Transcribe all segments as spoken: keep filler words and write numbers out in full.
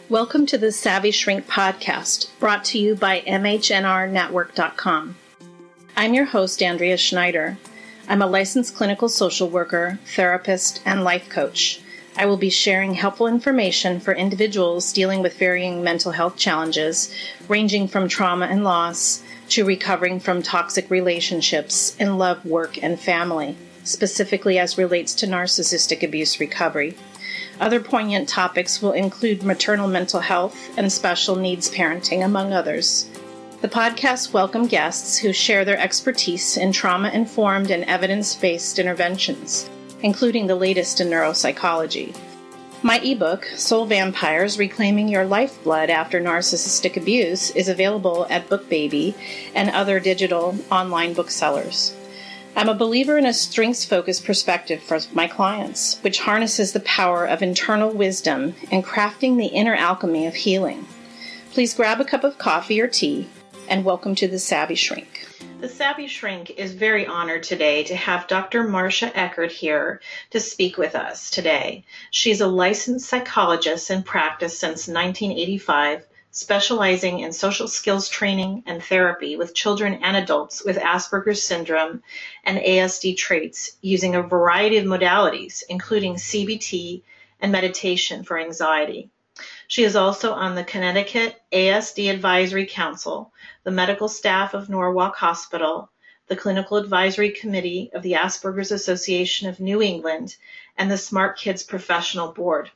Welcome to the Savvy Shrink podcast, brought to you by M H N R network dot com. I'm your host, Andrea Schneider. I'm a licensed clinical social worker, therapist, and life coach. I will be sharing helpful information for individuals dealing with varying mental health challenges, ranging from trauma and loss to recovering from toxic relationships in love, work, and family, specifically as relates to narcissistic abuse recovery. Other poignant topics will include maternal mental health and special needs parenting, among others. The podcast welcome guests who share their expertise in trauma-informed and evidence-based interventions, including the latest in neuropsychology. My ebook, Soul Vampires: Reclaiming Your Lifeblood After Narcissistic Abuse, is available at BookBaby and other digital online booksellers. I'm a believer in a strengths-focused perspective for my clients, which harnesses the power of internal wisdom in crafting the inner alchemy of healing. Please grab a cup of coffee or tea, and welcome to the Savvy Shrink. The Savvy Shrink is very honored today to have Doctor Marcia Eckert here to speak with us today. She's a licensed psychologist in practice since nineteen eighty-five, specializing in social skills training and therapy with children and adults with Asperger's syndrome and A S D traits using a variety of modalities, including C B T and meditation for anxiety. She is also on the Connecticut A S D Advisory Council, the medical staff of Norwalk Hospital, the Clinical Advisory Committee of the Asperger's Association of New England, and the Smart Kids Professional Board.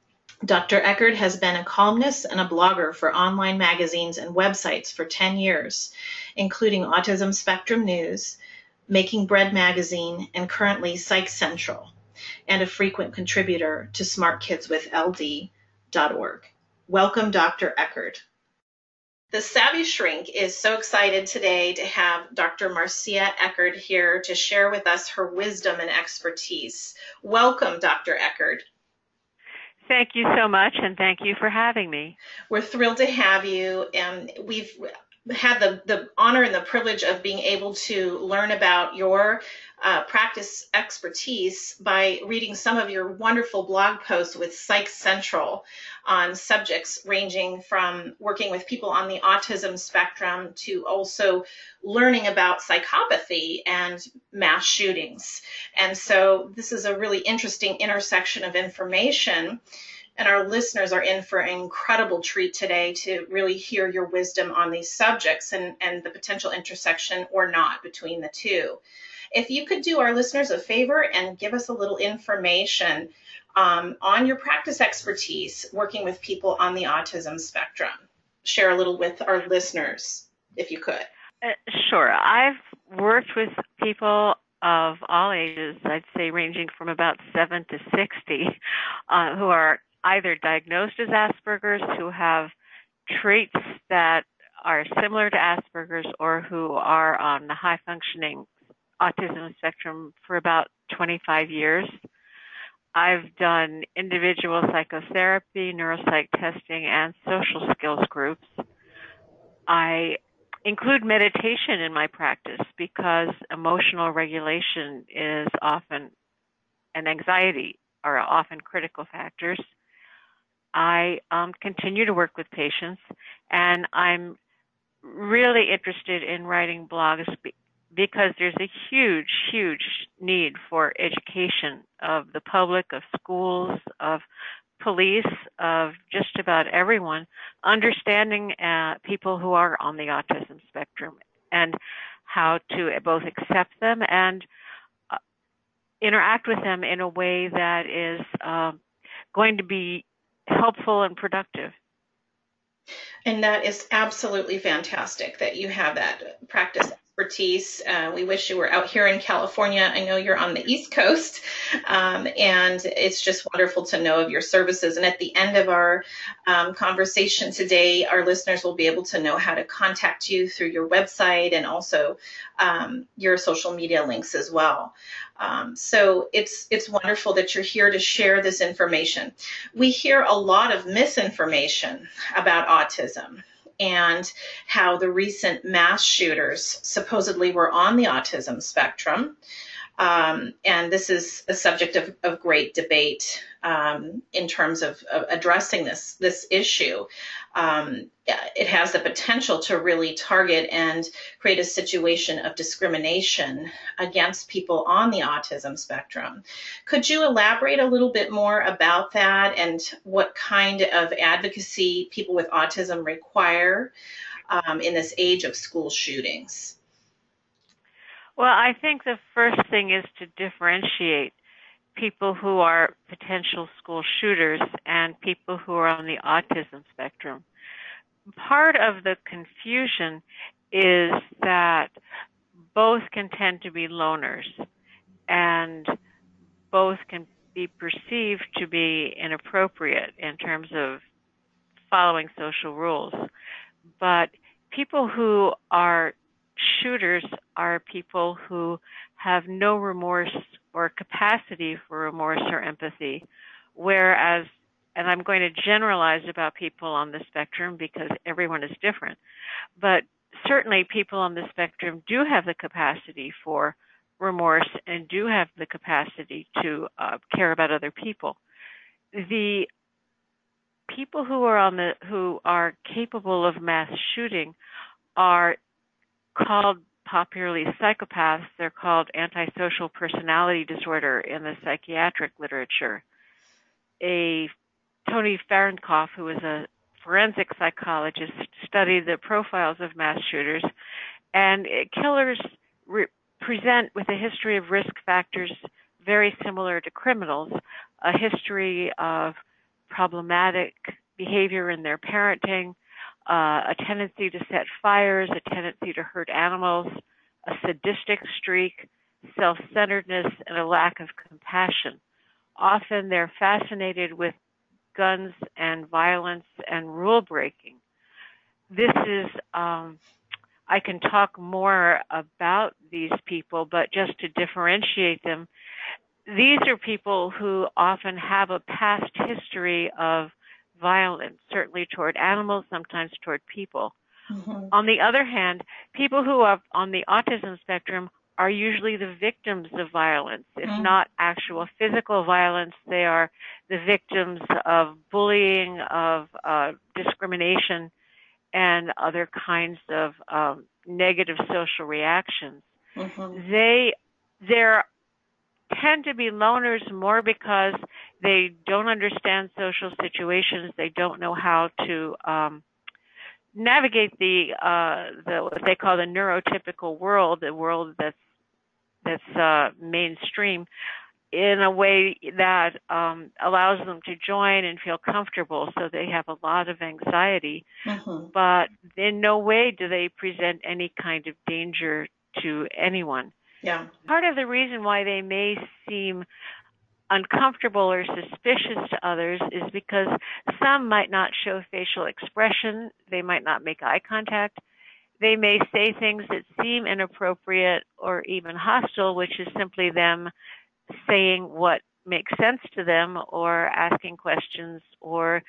Doctor Eckert has been a columnist and a blogger for online magazines and websites for ten years, including Autism Spectrum News, Making Bread Magazine, and currently Psych Central, and a frequent contributor to Smart Kids with L D dot org. Welcome, Doctor Eckert. The Savvy Shrink is so excited today to have Doctor Marcia Eckert here to share with us her wisdom and expertise. Welcome, Doctor Eckert. Thank you so much, and thank you for having me. We're thrilled to have you, and we've had the, the honor and the privilege of being able to learn about your uh, practice expertise by reading some of your wonderful blog posts with Psych Central on subjects ranging from working with people on the autism spectrum to also learning about psychopathy and mass shootings. And so this is a really interesting intersection of information, and our listeners are in for an incredible treat today to really hear your wisdom on these subjects and, and the potential intersection or not between the two. If you could do our listeners a favor and give us a little information um, on your practice expertise working with people on the autism spectrum. Share a little with our listeners, if you could. Uh, sure. I've worked with people of all ages, I'd say ranging from about seven to sixty, uh, who are either diagnosed as Asperger's, who have traits that are similar to Asperger's, or who are on the high-functioning autism spectrum for about twenty-five years. I've done individual psychotherapy, neuropsych testing, and social skills groups. I include meditation in my practice because emotional regulation is often, and anxiety are often critical factors. I um, continue to work with patients, and I'm really interested in writing blogs because there's a huge, huge need for education of the public, of schools, of police, of just about everyone, understanding uh, people who are on the autism spectrum and how to both accept them and uh, interact with them in a way that is uh, going to be helpful and productive. And that is absolutely fantastic that you have that practice expertise. Uh, we wish you were out here in California. I know you're on the East Coast, um, and it's just wonderful to know of your services. And at the end of our um, conversation today, our listeners will be able to know how to contact you through your website and also um, your social media links as well. Um, so it's it's wonderful that you're here to share this information. We hear a lot of misinformation about autism and how the recent mass shooters supposedly were on the autism spectrum. Um, and this is a subject of, of great debate um, in terms of, of addressing this, this issue. Um, it has the potential to really target and create a situation of discrimination against people on the autism spectrum. Could you elaborate a little bit more about that and what kind of advocacy people with autism require um, in this age of school shootings? Well, I think the first thing is to differentiate people who are potential school shooters and people who are on the autism spectrum. Part of the confusion is that both can tend to be loners, and both can be perceived to be inappropriate in terms of following social rules. But people who are shooters are people who have no remorse or capacity for remorse or empathy, whereas, and I'm going to generalize about people on the spectrum because everyone is different, but certainly people on the spectrum do have the capacity for remorse and do have the capacity to uh, care about other people. The people who are on the who are capable of mass shooting are called popularly psychopaths. They're called antisocial personality disorder in the psychiatric literature. A Tony Fahrenkopf, who was a forensic psychologist, studied the profiles of mass shooters, and killers re- present with a history of risk factors very similar to criminals, a history of problematic behavior in their parenting, uh, a tendency to set fires, a tendency to hurt animals, a sadistic streak, self-centeredness, and a lack of compassion. Often they're fascinated with guns and violence and rule breaking. This is, um, I can talk more about these people, but just to differentiate them, these are people who often have a past history of violence, certainly toward animals, sometimes toward people. Mm-hmm. On the other hand, people who are on the autism spectrum are usually the victims of violence. If mm-hmm. not actual physical violence, they are the victims of bullying, of uh, discrimination, and other kinds of um, negative social reactions. Mm-hmm. They, they're tend to be loners more because they don't understand social situations. They don't know how to um, navigate the uh, the what they call the neurotypical world, the world that's that's uh, mainstream, in a way that um, allows them to join and feel comfortable. So they have a lot of anxiety, mm-hmm. but in no way do they present any kind of danger to anyone. Yeah. Part of the reason why they may seem uncomfortable or suspicious to others is because some might not show facial expression. They might not make eye contact. They may say things that seem inappropriate or even hostile, which is simply them saying what makes sense to them or asking questions or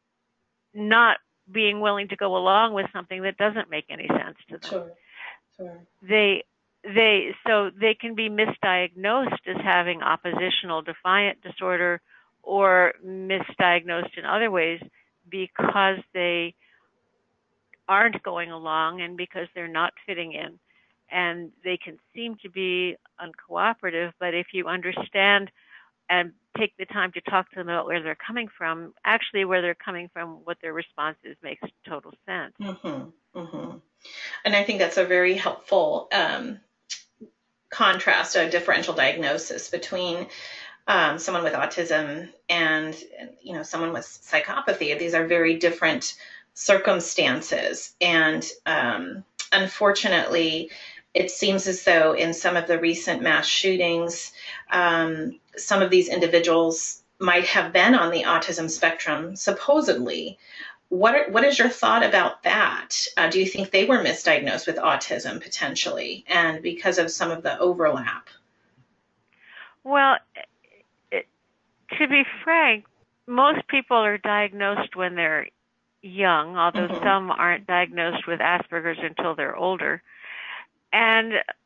not being willing to go along with something that doesn't make any sense to them. Sure. Sure. They They so they can be misdiagnosed as having oppositional defiant disorder or misdiagnosed in other ways because they aren't going along and because they're not fitting in. And they can seem to be uncooperative, but if you understand and take the time to talk to them about where they're coming from, actually where they're coming from, what their response is, makes total sense. Mm-hmm. Mm-hmm. And I think that's a very helpful um, contrast, a differential diagnosis between um, someone with autism and, you know, someone with psychopathy. These are very different circumstances. And um, unfortunately, it seems as though in some of the recent mass shootings, um, some of these individuals might have been on the autism spectrum, supposedly. What are, what is your thought about that? Uh, do you think they were misdiagnosed with autism potentially, and because of some of the overlap? Well, it, to be frank, most people are diagnosed when they're young, although mm-hmm. some aren't diagnosed with Asperger's until they're older. And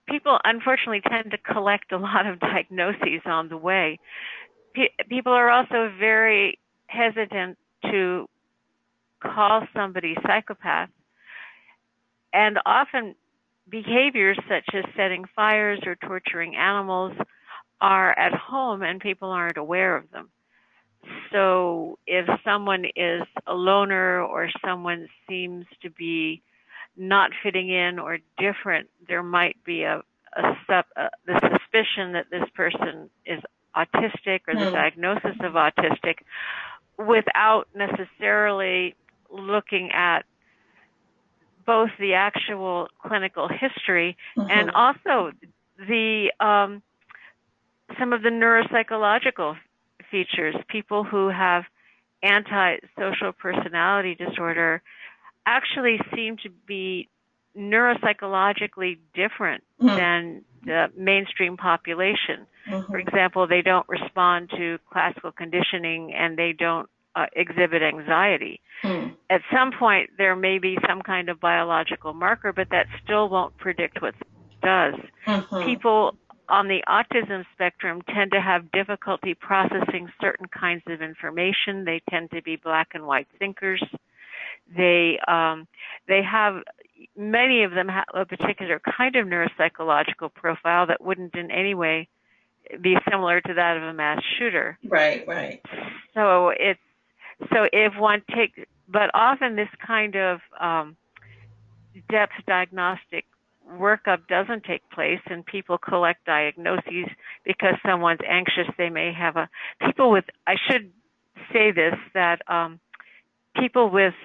people unfortunately tend to collect a lot of diagnoses on the way. P- people are also very hesitant to call somebody psychopath, and often behaviors such as setting fires or torturing animals are at home and people aren't aware of them. So if someone is a loner or someone seems to be not fitting in or different, there might be a, a, sub, a the suspicion that this person is autistic or the mm. diagnosis of autistic, without necessarily looking at both the actual clinical history mm-hmm. and also the um, some of the neuropsychological features. People who have antisocial personality disorder actually seem to be neuropsychologically different mm-hmm. than the mainstream population. Mm-hmm. For example, they don't respond to classical conditioning and they don't uh, exhibit anxiety. Mm. At some point, there may be some kind of biological marker, but that still won't predict what it does. Mm-hmm. People on the autism spectrum tend to have difficulty processing certain kinds of information. They tend to be black and white thinkers. They um, they have many of them have a particular kind of neuropsychological profile that wouldn't in any way be similar to that of a mass shooter. Right, right. So it's so if one takes, but often this kind of um, depth diagnostic workup doesn't take place, and people collect diagnoses because someone's anxious. They may have a people with. I should say this that um, people with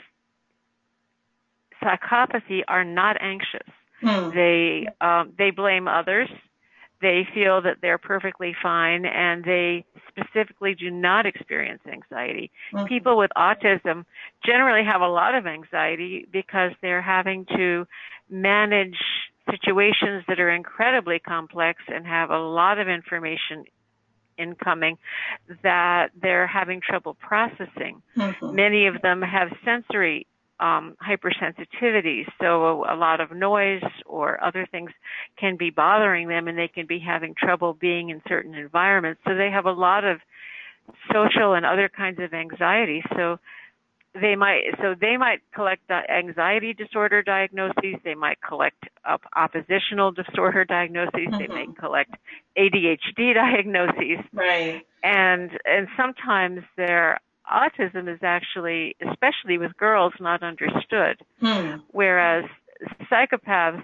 psychopathy are not anxious. Hmm. They um, they blame others. They feel that they're perfectly fine, and they specifically do not experience anxiety. Mm-hmm. People with autism generally have a lot of anxiety because they're having to manage situations that are incredibly complex and have a lot of information incoming that they're having trouble processing. Mm-hmm. Many of them have sensory Um, hypersensitivity, so a, a lot of noise or other things can be bothering them, and they can be having trouble being in certain environments. So they have a lot of social and other kinds of anxiety. So they might, so they might collect anxiety disorder diagnoses. They might collect op- oppositional disorder diagnoses. Mm-hmm. They may collect A D H D diagnoses. Right. And and sometimes they're autism is actually, especially with girls, not understood, hmm. whereas psychopaths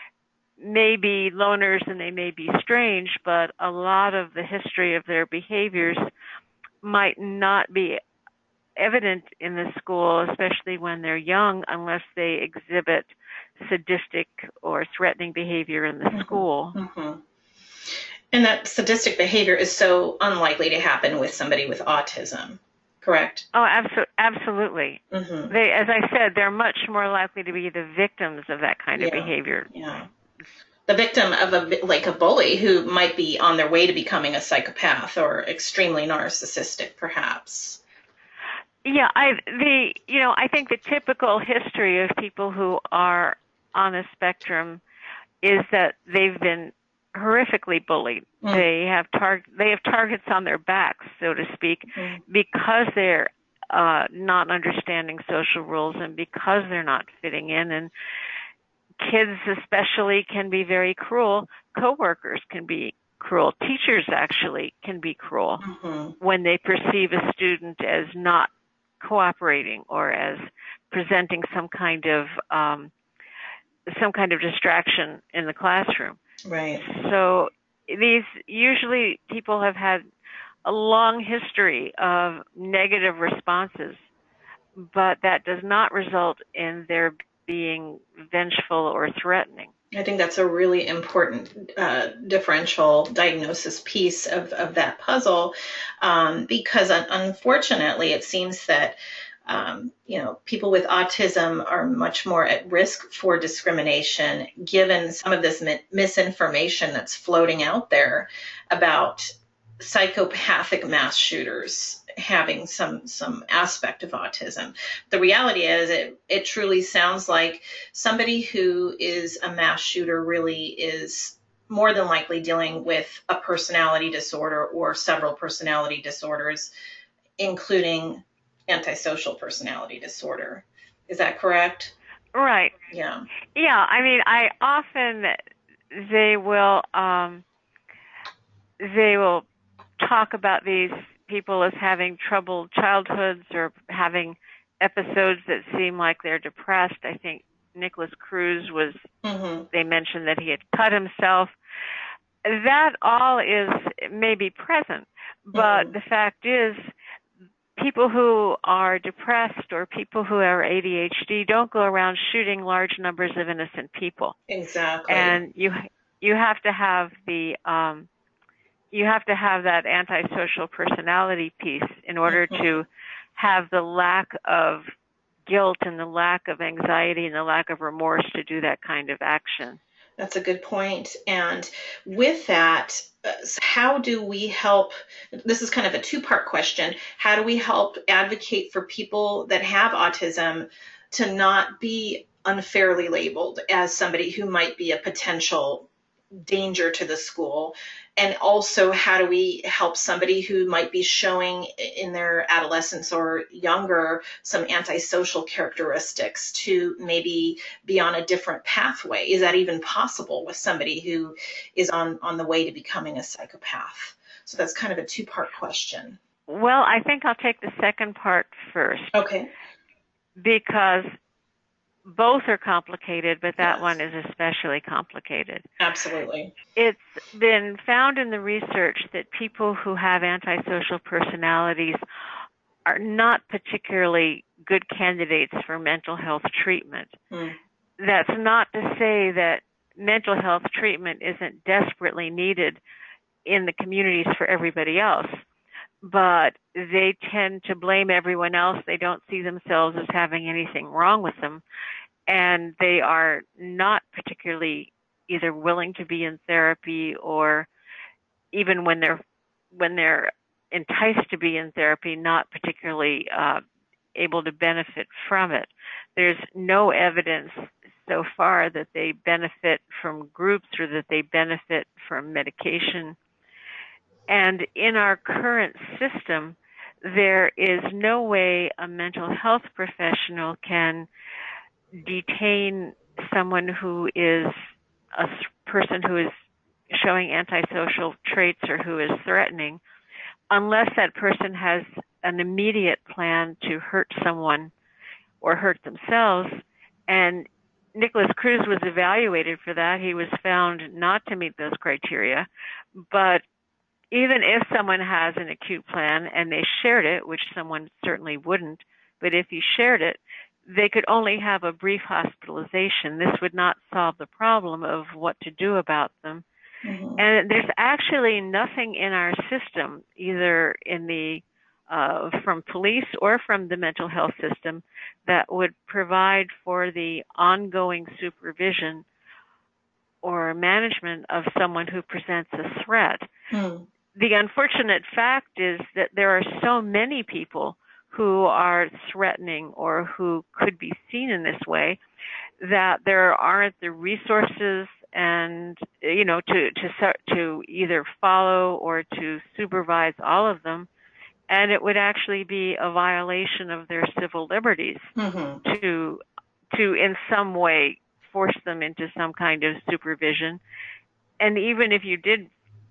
may be loners and they may be strange, but a lot of the history of their behaviors might not be evident in the school, especially when they're young, unless they exhibit sadistic or threatening behavior in the mm-hmm. school. Mm-hmm. And that sadistic behavior is so unlikely to happen with somebody with autism. Correct. Oh, abso- absolutely. Mm-hmm. They, as I said, they're much more likely to be the victims of that kind yeah. of behavior. Yeah. The victim of a like a bully who might be on their way to becoming a psychopath or extremely narcissistic, perhaps. Yeah, I the you know I think the typical history of people who are on the spectrum is that they've been horrifically bullied. Mm. They have tar- they have targets on their backs, so to speak, mm. because they're uh, not understanding social rules and because they're not fitting in. And kids especially can be very cruel. Coworkers can be cruel. Teachers actually can be cruel mm-hmm. when they perceive a student as not cooperating or as presenting some kind of um, some kind of distraction in the classroom. Right. So these usually people have had a long history of negative responses, but that does not result in their being vengeful or threatening. I think that's a really important uh, differential diagnosis piece of, of that puzzle, um, because un- unfortunately it seems that Um, you know, people with autism are much more at risk for discrimination given some of this mi- misinformation that's floating out there about psychopathic mass shooters having some some aspect of autism. The reality is it, it truly sounds like somebody who is a mass shooter really is more than likely dealing with a personality disorder or several personality disorders, including antisocial personality disorder. Is that correct? Right. Yeah. Yeah. I mean, I often, they will, um, they will talk about these people as having troubled childhoods or having episodes that seem like they're depressed. I think Nicholas Cruz was, mm-hmm. they mentioned that he had cut himself. That all is maybe present, but mm-hmm. the fact is, people who are depressed or people who are A D H D don't go around shooting large numbers of innocent people. Exactly. And you you have to have the um, you have to have that antisocial personality piece in order mm-hmm. to have the lack of guilt and the lack of anxiety and the lack of remorse to do that kind of action. That's a good point. And with that, uh, how do we help? This is kind of a two-part question. How do we help advocate for people that have autism to not be unfairly labeled as somebody who might be a potential danger to the school? And also, how do we help somebody who might be showing in their adolescence or younger some antisocial characteristics to maybe be on a different pathway? Is that even possible with somebody who is on, on the way to becoming a psychopath? So that's kind of a two-part question. Well, I think I'll take the second part first. Okay. Because both are complicated, but that yes. one is especially complicated. Absolutely. It's been found in the research that people who have antisocial personalities are not particularly good candidates for mental health treatment. Mm. That's not to say that mental health treatment isn't desperately needed in the communities for everybody else, but they tend to blame everyone else. They don't see themselves as having anything wrong with them. And they are not particularly either willing to be in therapy or even when they're when they're enticed to be in therapy, not particularly uh, able to benefit from it. There's no evidence so far that they benefit from groups or that they benefit from medication. And in our current system, there is no way a mental health professional can detain someone who is a person who is showing antisocial traits or who is threatening, unless that person has an immediate plan to hurt someone or hurt themselves. And Nicholas Cruz was evaluated for that. He was found not to meet those criteria. But even if someone has an acute plan and they shared it, which someone certainly wouldn't, but if he shared it, they could only have a brief hospitalization. This would not solve the problem of what to do about them. Mm-hmm. And there's actually nothing in our system, either in the uh, from police or from the mental health system, that would provide for the ongoing supervision or management of someone who presents a threat. Mm. The unfortunate fact is that there are so many people who are threatening or who could be seen in this way that there aren't the resources and, you know, to, to, to either follow or to supervise all of them. And it would actually be a violation of their civil liberties mm-hmm. to, to in some way force them into some kind of supervision. And even if you did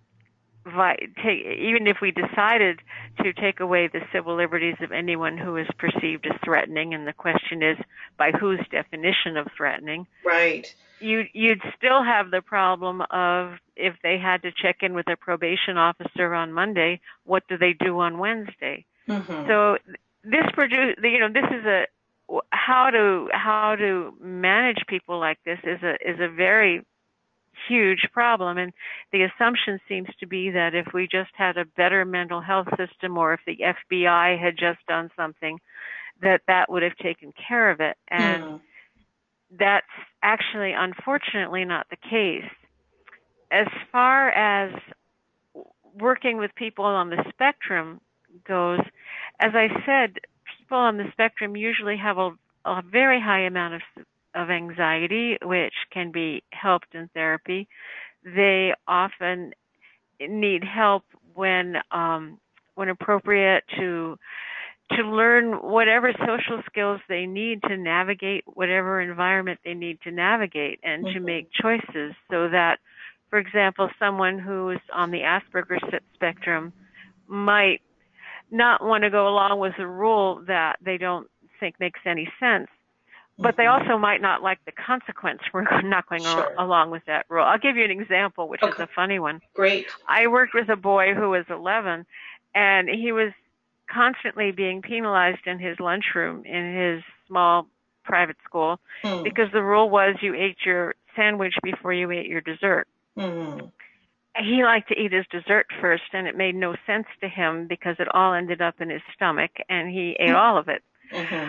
Take, even if we decided to take away the civil liberties of anyone who is perceived as threatening, and the question is by whose definition of threatening, right? You, you'd still have the problem of if they had to check in with a probation officer on Monday, what do they do on Wednesday? Mm-hmm. So this produce, you know, this is a how to how to manage people like this is a is a very huge problem, and the assumption seems to be that if we just had a better mental health system, or if the F B I had just done something, that that would have taken care of it. And mm. that's actually, unfortunately, not the case. As far as working with people on the spectrum goes, as I said, people on the spectrum usually have a, a very high amount of of anxiety, which can be helped in therapy. they often need help when um, when appropriate to to learn whatever social skills they need to navigate whatever environment they need to navigate, and mm-hmm. to make choices so that, for example, someone who is on the Asperger's spectrum might not want to go along with a rule that they don't think makes any sense, but mm-hmm. they also might not like the consequence for not going sure. along with that rule. I'll give you an example, which okay. is a funny one. Great. I worked with a boy who was eleven, and he was constantly being penalized in his lunchroom in his small private school mm. because the rule was you ate your sandwich before you ate your dessert. Mm. He liked to eat his dessert first, and it made no sense to him because it all ended up in his stomach, and he ate mm. all of it. Mm-hmm.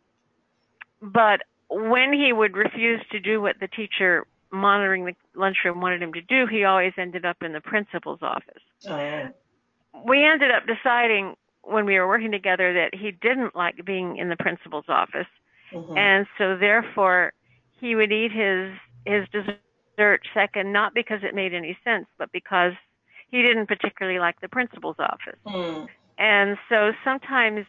But when he would refuse to do what the teacher monitoring the lunchroom wanted him to do, he always ended up in the principal's office. Oh. We ended up deciding when we were working together that he didn't like being in the principal's office. Mm-hmm. And so therefore he would eat his, his dessert second, not because it made any sense, but because he didn't particularly like the principal's office. Mm. And so sometimes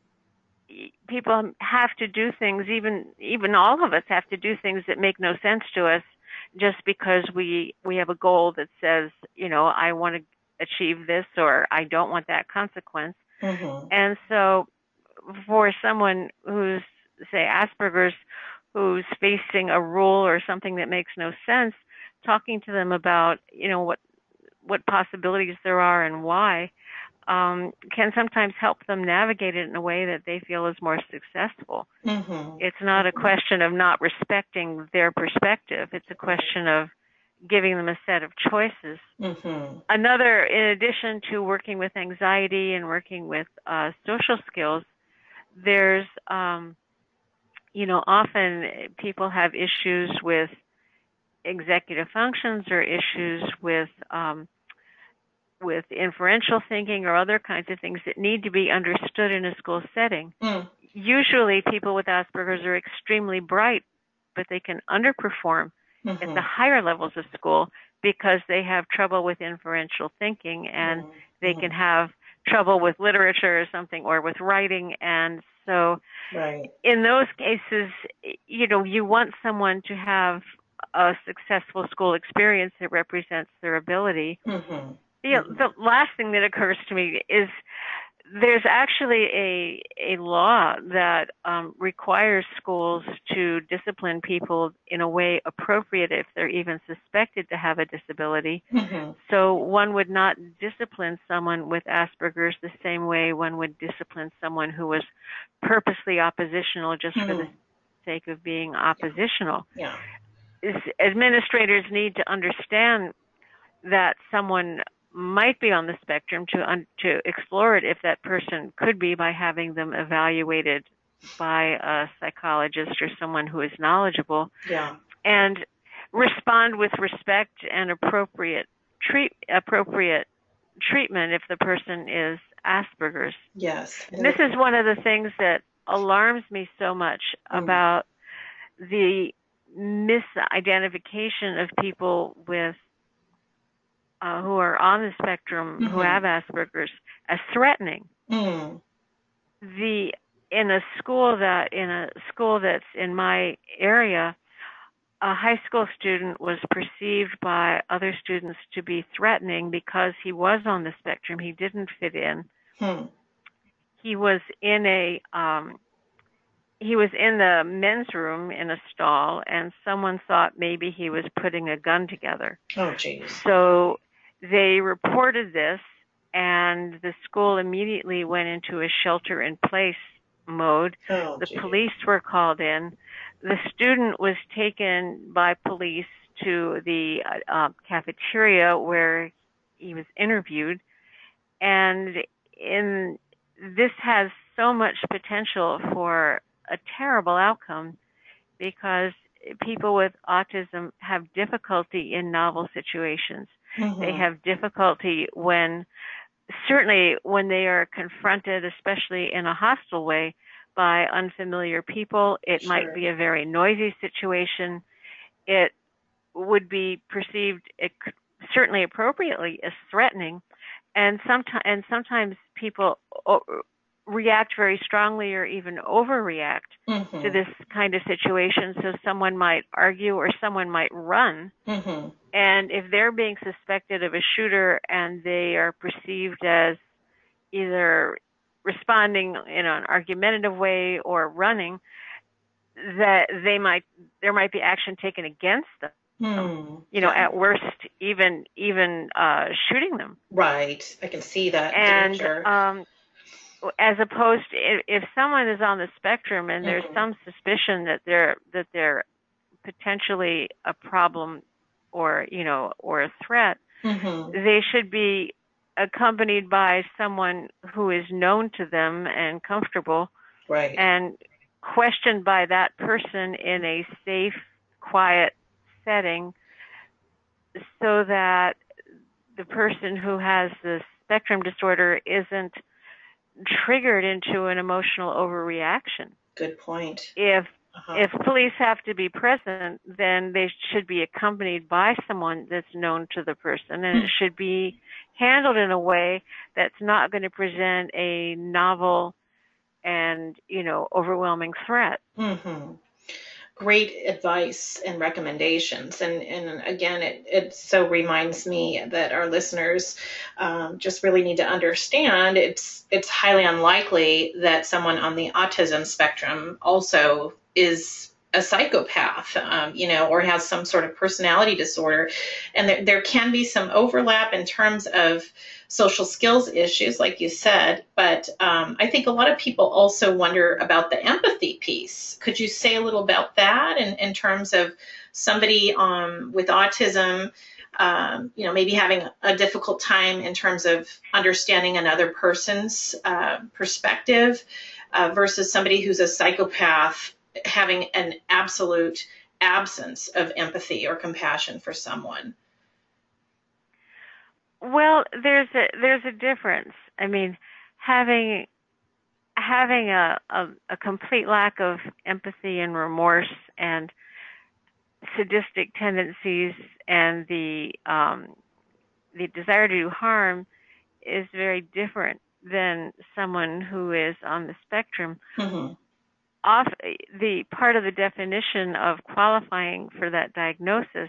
people have to do things, even, even all of us have to do things that make no sense to us just because we, we have a goal that says, you know, I want to achieve this, or I don't want that consequence. Mm-hmm. And so for someone who's, say, Asperger's, who's facing a rule or something that makes no sense, talking to them about, you know, what what possibilities there are and why, um, can sometimes help them navigate it in a way that they feel is more successful. Mm-hmm. It's not mm-hmm. a question of not respecting their perspective. It's a question of giving them a set of choices. Mm-hmm. Another, in addition to working with anxiety and working with uh, social skills, there's, um, you know, often people have issues with executive functions or issues with um, with inferential thinking or other kinds of things that need to be understood in a school setting. Mm. Usually people with Asperger's are extremely bright, but they can underperform mm-hmm. at the higher levels of school because they have trouble with inferential thinking, and mm-hmm. they can have trouble with literature or something, or with writing. And so right. in those cases, you know, you want someone to have a successful school experience that represents their ability. Mm-hmm. You know, the last thing that occurs to me is there's actually a a law that um, requires schools to discipline people in a way appropriate if they're even suspected to have a disability. Mm-hmm. So one would not discipline someone with Asperger's the same way one would discipline someone who was purposely oppositional just mm-hmm. for the sake of being oppositional. Yeah. Is, administrators need to understand that someone might be on the spectrum to un, to explore it if that person could be, by having them evaluated by a psychologist or someone who is knowledgeable. Yeah. And respond with respect and appropriate treat appropriate treatment if the person is Asperger's. Yes. And this is one of the things that alarms me so much mm. about the misidentification of people with Uh, who are on the spectrum, mm-hmm. who have Asperger's, as threatening. Mm. The in a school that in a school that's in my area, a high school student was perceived by other students to be threatening because he was on the spectrum. He didn't fit in. Hmm. He was in a um, he was in the men's room in a stall, and someone thought maybe he was putting a gun together. Oh, jeez. So they reported this, and the school immediately went into a shelter-in-place mode. Oh, the geez. Police were called in. The student was taken by police to the uh, cafeteria where he was interviewed. And in this has so much potential for a terrible outcome, because people with autism have difficulty in novel situations. Mm-hmm. They have difficulty when, certainly when they are confronted, especially in a hostile way, by unfamiliar people. It sure. might be a very noisy situation. It would be perceived certainly appropriately as threatening, and sometimes and sometimes people react very strongly or even overreact mm-hmm. to this kind of situation. So someone might argue or someone might run. Mm-hmm. And if they're being suspected of a shooter and they are perceived as either responding in an argumentative way or running, that they might there might be action taken against them. Hmm. You know, yeah. At worst, even even uh, shooting them. Right, I can see that. And um, as opposed to if, if someone is on the spectrum and there's mm-hmm. some suspicion that they're that they're potentially a problem or you know or a threat, mm-hmm. they should be accompanied by someone who is known to them and comfortable, right, and questioned by that person in a safe, quiet setting, so that the person who has the spectrum disorder isn't triggered into an emotional overreaction. Good point. If uh-huh. if police have to be present, then they should be accompanied by someone that's known to the person, and it should be handled in a way that's not going to present a novel and, you know, overwhelming threat. Mm-hmm. Great advice and recommendations. And, and again, it, it so reminds me that our listeners um, just really need to understand it's it's highly unlikely that someone on the autism spectrum also is a psychopath, um, you know, or has some sort of personality disorder. And there, there can be some overlap in terms of social skills issues, like you said. But um, I think a lot of people also wonder about the empathy piece. Could you say a little about that in, in terms of somebody um, with autism, um, you know, maybe having a difficult time in terms of understanding another person's uh, perspective uh, versus somebody who's a psychopath having an absolute absence of empathy or compassion for someone? Well, there's a there's a difference. I mean, having having a, a, a complete lack of empathy and remorse and sadistic tendencies and the um, the desire to do harm is very different than someone who is on the spectrum. Mm-hmm. Off, the part of the definition of qualifying for that diagnosis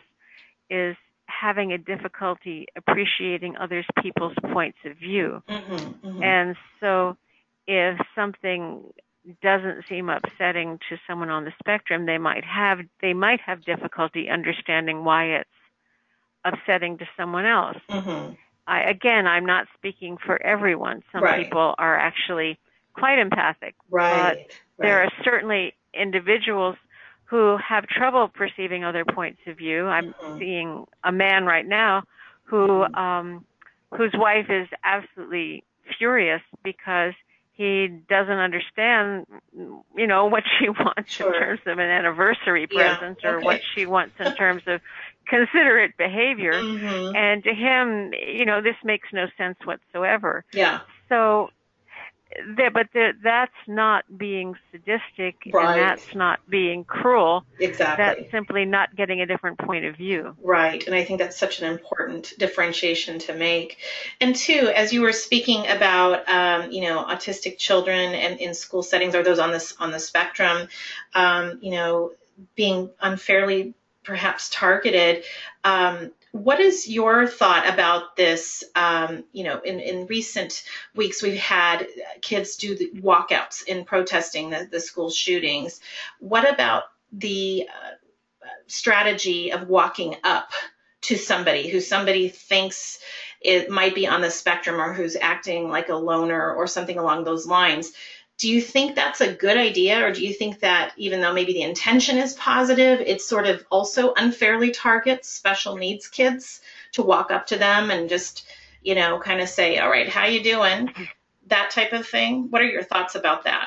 is having a difficulty appreciating other people's points of view. Mm-hmm, mm-hmm. And so if something doesn't seem upsetting to someone on the spectrum, they might have they might have difficulty understanding why it's upsetting to someone else. Mm-hmm. I, again, I'm not speaking for everyone. Some right. people are actually quite empathic. Right. But there right. are certainly individuals who have trouble perceiving other points of view. I'm mm-hmm. seeing a man right now who um, whose wife is absolutely furious because he doesn't understand, you know, what she wants sure. in terms of an anniversary present yeah. or okay. what she wants in terms of considerate behavior. Mm-hmm. And to him, you know, this makes no sense whatsoever. Yeah. So, the, but the, that's not being sadistic right. and that's not being cruel. Exactly. That's simply not getting a different point of view. Right. And I think that's such an important differentiation to make. And two, as you were speaking about, um, you know, autistic children and in school settings or those on this on the spectrum, um, you know, being unfairly perhaps targeted. Um, what is your thought about this? Um, you know, in, in recent weeks, we've had kids do the walkouts in protesting the, the school shootings. What about the uh, strategy of walking up to somebody who somebody thinks it might be on the spectrum or who's acting like a loner or something along those lines? Do you think that's a good idea, or do you think that even though maybe the intention is positive, it sort of also unfairly targets special needs kids to walk up to them and just, you know, kind of say, all right, how you doing? That type of thing. What are your thoughts about that?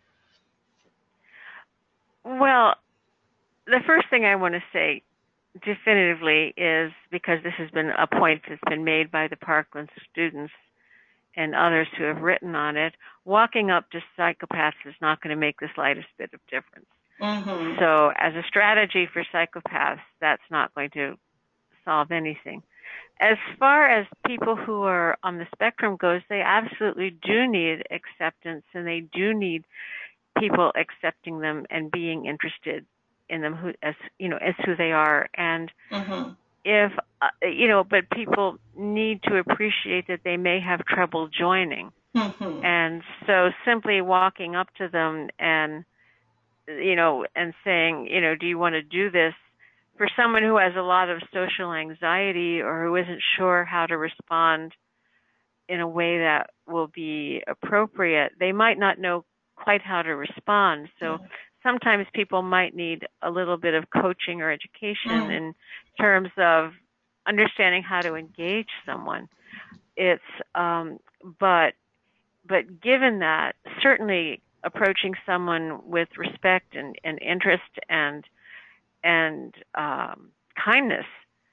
Well, the first thing I want to say definitively is, because this has been a point that's been made by the Parkland students and others who have written on it, walking up to psychopaths is not going to make the slightest bit of difference. Mm-hmm. So as a strategy for psychopaths, that's not going to solve anything. As far as people who are on the spectrum goes, they absolutely do need acceptance, and they do need people accepting them and being interested in them who, as you know, as who they are. And mm-hmm. if uh, you know, but people need to appreciate that they may have trouble joining. Mm-hmm. And so simply walking up to them and you know, and saying, you know, do you want to do this? For someone who has a lot of social anxiety or who isn't sure how to respond in a way that will be appropriate, they might not know quite how to respond. So yeah. sometimes people might need a little bit of coaching or education mm. in terms of understanding how to engage someone. It's, um, but, but given that, certainly approaching someone with respect and, and interest and and um, kindness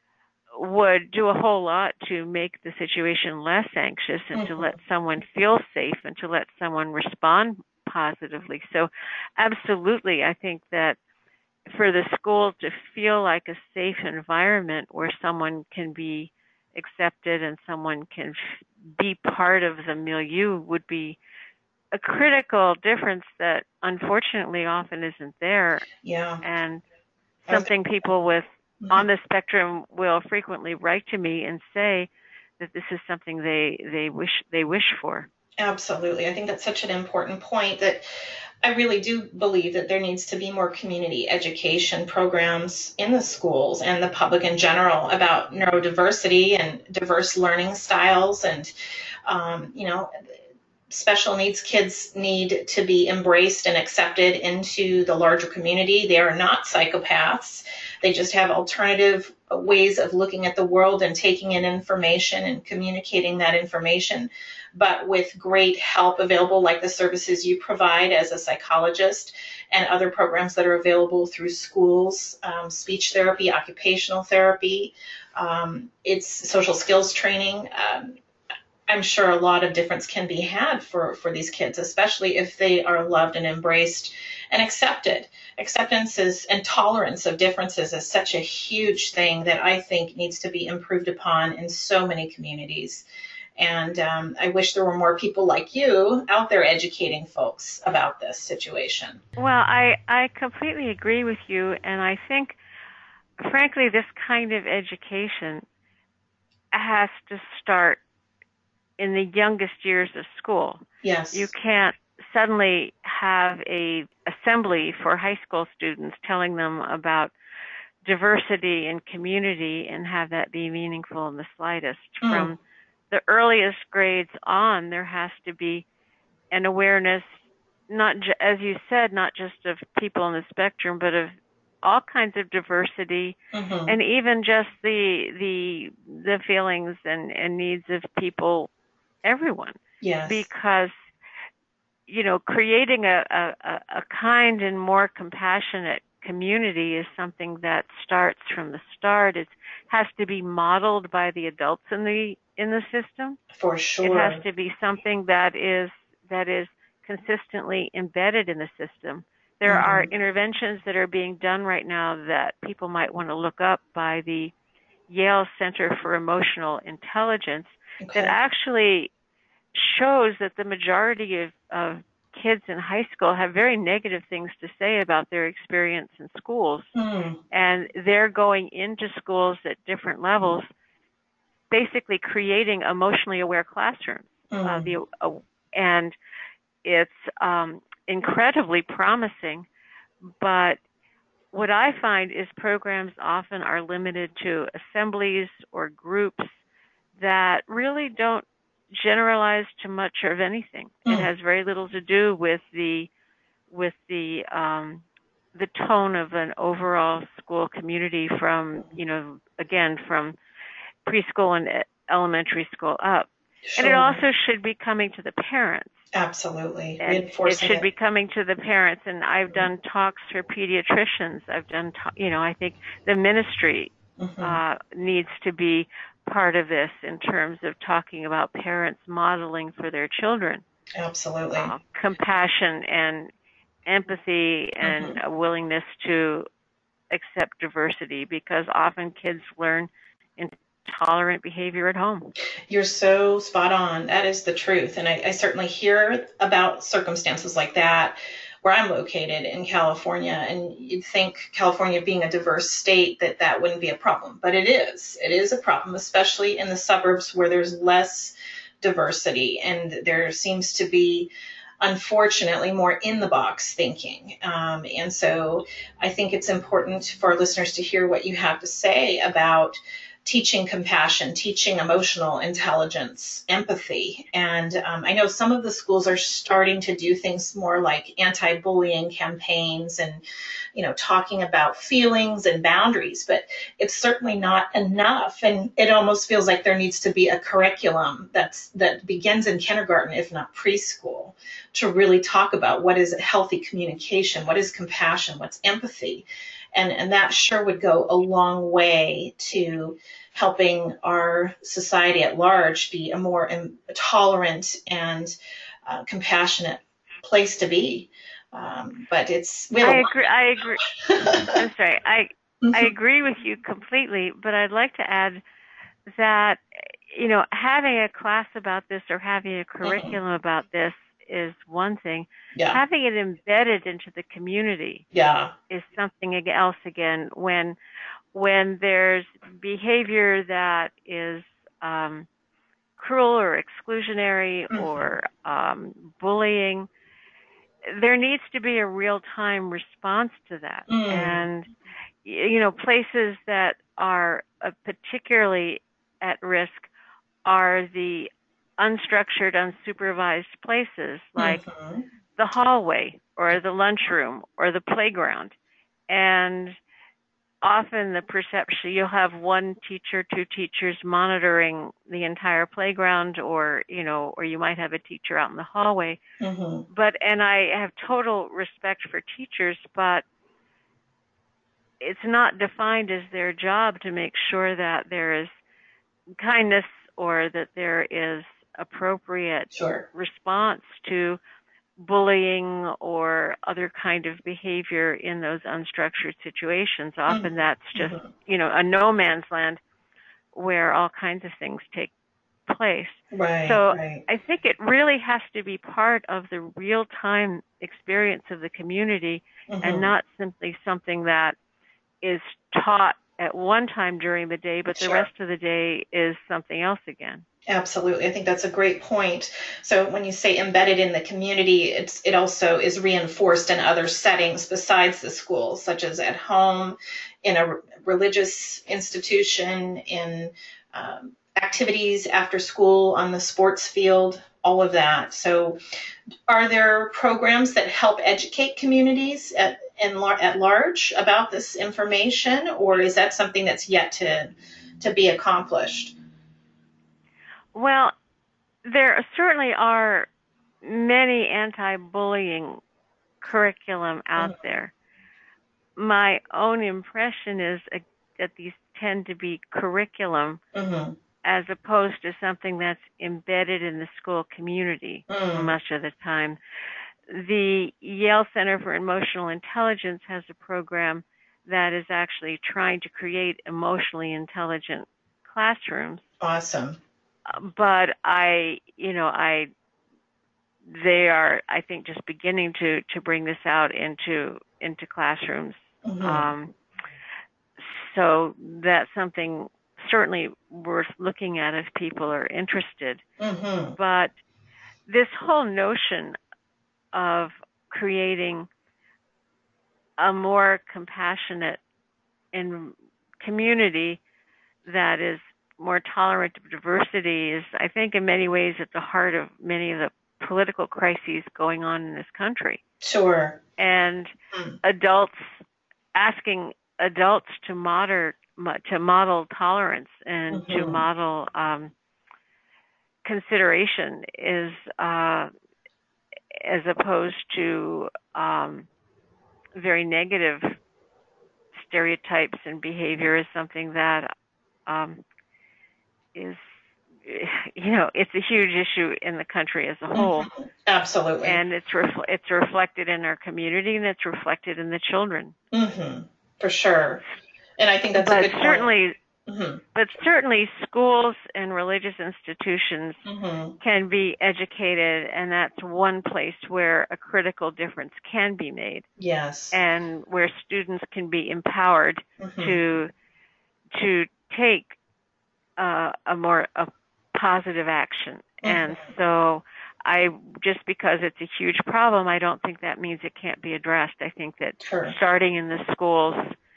would do a whole lot to make the situation less anxious and mm-hmm. to let someone feel safe and to let someone respond positively. So absolutely, I think that for the school to feel like a safe environment where someone can be accepted and someone can be part of the milieu would be a critical difference that unfortunately often isn't there. Yeah. And something people with mm-hmm. on the spectrum will frequently write to me and say that this is something they, they wish they wish for. Absolutely. I think that's such an important point that I really do believe that there needs to be more community education programs in the schools and the public in general about neurodiversity and diverse learning styles. And, um, you know, special needs kids need to be embraced and accepted into the larger community. They are not psychopaths. They just have alternative ways of looking at the world and taking in information and communicating that information, but with great help available, like the services you provide as a psychologist and other programs that are available through schools, um, speech therapy, occupational therapy, um, it's social skills training. Um, I'm sure a lot of difference can be had for, for these kids, especially if they are loved and embraced and accepted. Acceptance is, and tolerance of differences is such a huge thing that I think needs to be improved upon in so many communities. And um, I wish there were more people like you out there educating folks about this situation. Well, I, I completely agree with you. And I think, frankly, this kind of education has to start in the youngest years of school. Yes. You can't suddenly have a assembly for high school students telling them about diversity and community and have that be meaningful in the slightest. Mm. From the earliest grades on, there has to be an awareness, not as you said, not just of people on the spectrum, but of all kinds of diversity, mm-hmm. and even just the the the feelings and, and needs of people, everyone. Yes. Because, you know, creating a, a, a kind and more compassionate community is something that starts from the start. It has to be modeled by the adults in the in the system. For sure. It has to be something that is that is consistently embedded in the system. There mm-hmm. are interventions that are being done right now that people might want to look up by the Yale Center for Emotional Intelligence, okay. that actually shows that the majority of, of kids in high school have very negative things to say about their experience in schools. Mm. And they're going into schools at different levels, basically creating emotionally aware classrooms. Mm. Uh, the, uh, and it's um, incredibly promising. But what I find is programs often are limited to assemblies or groups that really don't generalize to much of anything. Mm. It has very little to do with the with the um, the tone of an overall school community from, you know, again, from preschool and elementary school up. Sure. And it also should be coming to the parents. Absolutely. And it should it. be coming to the parents. And I've done talks for pediatricians. I've done, you know, I think the ministry mm-hmm. uh, needs to be part of this in terms of talking about parents modeling for their children. Absolutely. Uh, compassion and empathy and Mm-hmm. a willingness to accept diversity, because often kids learn intolerant behavior at home. You're so spot on. That is the truth. And I, I certainly hear about circumstances like that where I'm located in California. And you'd think California being a diverse state that that wouldn't be a problem. But it is. It is a problem, especially in the suburbs where there's less diversity. And there seems to be, unfortunately, more in the box thinking. Um, and so I think it's important for our listeners to hear what you have to say about teaching compassion, teaching emotional intelligence, empathy. And um, I know some of the schools are starting to do things more like anti-bullying campaigns and, you know, talking about feelings and boundaries, but it's certainly not enough. And it almost feels like there needs to be a curriculum that's that begins in kindergarten, if not preschool, to really talk about what is healthy communication, what is compassion, what's empathy. And, and that sure would go a long way to helping our society at large be a more um, tolerant and uh, compassionate place to be. Um, but it's we have I a agree. I agree. I'm sorry. I mm-hmm. I agree with you completely, but I'd like to add that, you know, having a class about this or having a curriculum Mm-hmm. about this is one thing. Yeah. Having it embedded into the community Yeah. is something else again. When when there's behavior that is um, cruel or exclusionary Mm-hmm. or um, bullying, there needs to be a real-time response to that. Mm. And, you know, places that are uh, particularly at risk are the unstructured, unsupervised places like Mm-hmm. the hallway or the lunchroom or the playground. And often the perception, you'll have one teacher, two teachers monitoring the entire playground, or, you know, or you might have a teacher out in the hallway. Mm-hmm. But, and I have total respect for teachers, but it's not defined as their job to make sure that there is kindness or that there is appropriate Sure. response to bullying or other kind of behavior in those unstructured situations. Often Mm-hmm. that's just, Mm-hmm. you know, a no man's land where all kinds of things take place. Right. So right. I think it really has to be part of the real-time experience of the community, Mm-hmm. and not simply something that is taught at one time during the day, but the Sure. rest of the day is something else again. Absolutely. I think that's a great point. So when you say embedded in the community, it's, it also is reinforced in other settings besides the school, such as at home, in a religious institution, in um, activities after school, on the sports field, all of that. So are there programs that help educate communities at, in, at large about this information, or is that something that's yet to, to be accomplished? Well, there certainly are many anti-bullying curriculum out Mm-hmm. there. My own impression is that these tend to be curriculum Mm-hmm. as opposed to something that's embedded in the school community Mm. much of the time. The Yale Center for Emotional Intelligence has a program that is actually trying to create emotionally intelligent classrooms. Awesome. But I, you know, I, they are, I think, just beginning to, to bring this out into, into classrooms. Mm-hmm. Um, so that's something certainly worth looking at if people are interested. Mm-hmm. But this whole notion of creating a more compassionate in community that is more tolerant of diversity is, I think, in many ways at the heart of many of the political crises going on in this country. Sure. And mm. adults, asking adults to model, to model tolerance and mm-hmm. to model um, consideration is, uh, as opposed to um, very negative stereotypes and behavior, is something that um, is you know, it's a huge issue in the country as a whole. Mm-hmm. Absolutely. And it's ref- it's reflected in our community, and it's reflected in the children. Mm-hmm. For sure. And I think that's but a good certainly, point. Mm-hmm. But certainly schools and religious institutions Mm-hmm. can be educated, and that's one place where a critical difference can be made. Yes. And where students can be empowered mm-hmm. to to take uh, a more a positive action. Mm-hmm. And so I just because it's a huge problem, I don't think that means it can't be addressed. I think that sure. starting in the schools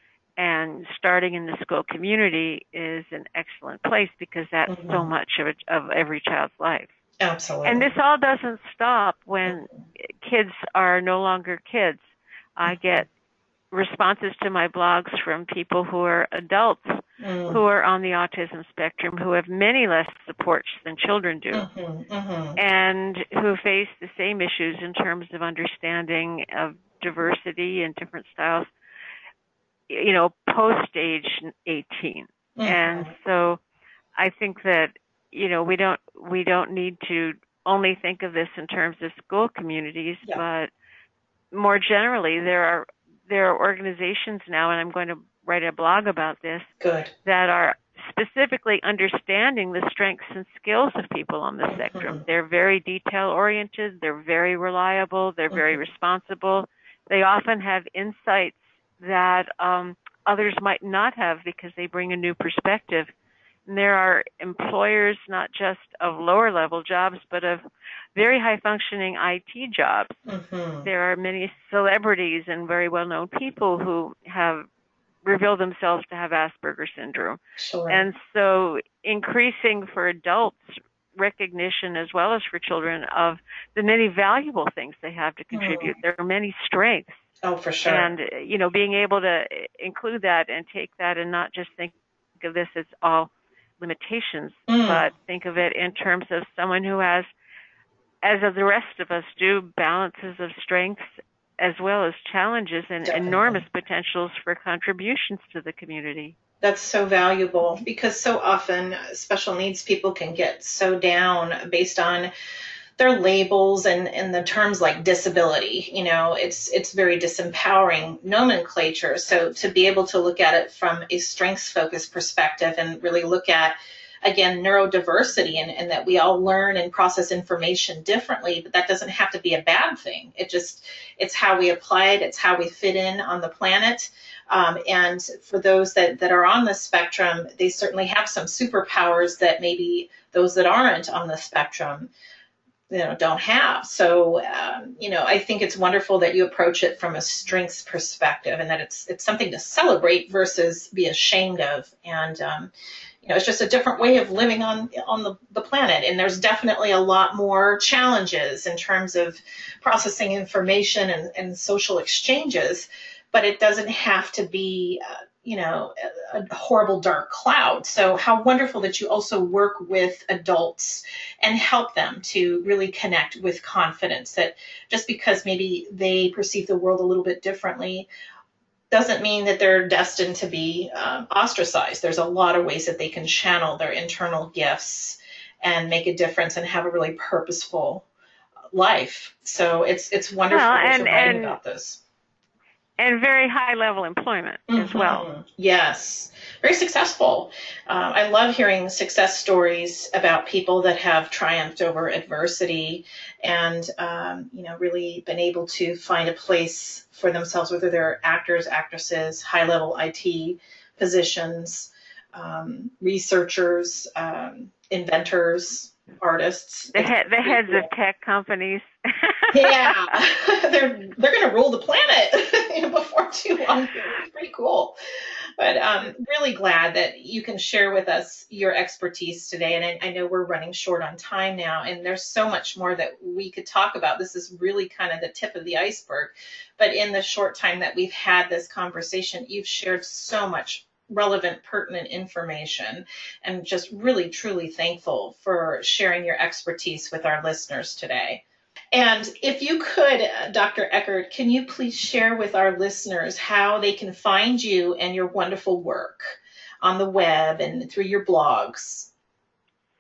and starting in the school community is an excellent place, because that's mm-hmm. so much of, it, of every child's life. Absolutely. And this all doesn't stop when mm-hmm. kids are no longer kids. I get responses to my blogs from people who are adults mm. who are on the autism spectrum, who have many less supports than children do, mm-hmm, mm-hmm. and who face the same issues in terms of understanding of diversity and different styles, you know, post age eighteen. Mm-hmm. And so I think that, you know, we don't we don't need to only think of this in terms of school communities, yeah. but more generally, there are There are organizations now, and I'm going to write a blog about this, Good. that are specifically understanding the strengths and skills of people on the mm-hmm. spectrum. They're very detail-oriented. They're very reliable. They're mm-hmm. very responsible. They often have insights that um, others might not have, because they bring a new perspective. And there are employers, not just of lower-level jobs, but of very high-functioning I T jobs. Mm-hmm. There are many celebrities and very well-known people who have revealed themselves to have Asperger's syndrome. Sure. And so increasing for adults recognition, as well as for children, of the many valuable things they have to contribute. Mm. There are many strengths. Oh, for sure. And, you know, being able to include that and take that and not just think of this as all limitations, mm. but think of it in terms of someone who has, as of the rest of us do, balances of strengths as well as challenges and Definitely. enormous potentials for contributions to the community. That's so valuable, because so often special needs people can get so down based on their labels and, and the terms like disability. You know, it's it's very disempowering nomenclature. So to be able to look at it from a strengths-focused perspective and really look at, again, neurodiversity and, and that we all learn and process information differently, but that doesn't have to be a bad thing. It just, it's how we apply it. It's how we fit in on the planet. Um, and for those that, that are on the spectrum, they certainly have some superpowers that maybe those that aren't on the spectrum, you know, don't have. So, um, you know, I think it's wonderful that you approach it from a strengths perspective, and that it's it's something to celebrate versus be ashamed of. And, um, you know, it's just a different way of living on on the, the planet. And there's definitely a lot more challenges in terms of processing information and, and social exchanges, but it doesn't have to be, uh, you know, a, a horrible dark cloud. So how wonderful that you also work with adults and help them to really connect with confidence, that just because maybe they perceive the world a little bit differently doesn't mean that they're destined to be um, ostracized. There's a lot of ways that they can channel their internal gifts and make a difference and have a really purposeful life. So it's it's wonderful well, and, that you're writing and, about this. And very high-level employment mm-hmm. as well. Yes, very successful. Uh, I love hearing success stories about people that have triumphed over adversity and, um, you know, really been able to find a place for themselves, whether they're actors, actresses, high-level I T positions, um, researchers, um, inventors, artists. The, he- the heads cool. of tech companies. Yeah, they're they're going to rule the planet you know, before too long. It's pretty cool. But I'm really glad that you can share with us your expertise today. And I, I know we're running short on time now, and there's so much more that we could talk about. This is really kind of the tip of the iceberg. But in the short time that we've had this conversation, you've shared so much relevant, pertinent information, and just really, truly thankful for sharing your expertise with our listeners today. And if you could, Doctor Eckert, can you please share with our listeners how they can find you and your wonderful work on the web and through your blogs?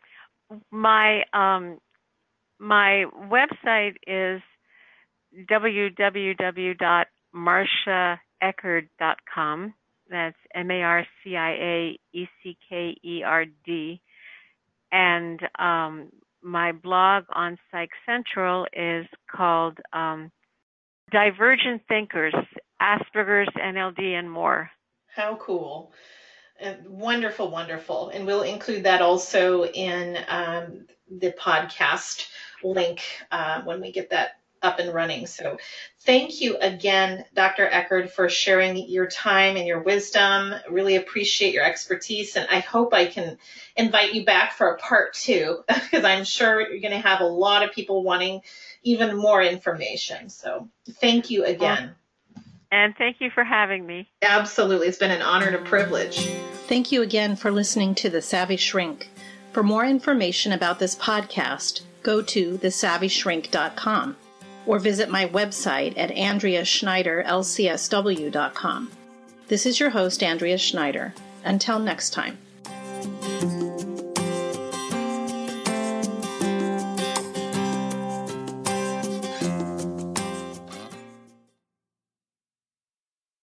my um, my website is w w w dot marcia eckerd dot com. That's M A R C I A E C K E R D. And um, my blog on Psych Central is called um, Divergent Thinkers, Asperger's, N L D, and More. How cool. Uh, wonderful, wonderful. And we'll include that also in um, the podcast link uh, when we get that up and running. So thank you again, Doctor Eckerd, for sharing your time and your wisdom. Really appreciate your expertise. And I hope I can invite you back for a part two, because I'm sure you're going to have a lot of people wanting even more information. So thank you again. And thank you for having me. Absolutely. It's been an honor and a privilege. Thank you again for listening to The Savvy Shrink. For more information about this podcast, go to the savvy shrink dot com or visit my website at andrea schneider l c s w dot com. This is your host, Andrea Schneider. Until next time.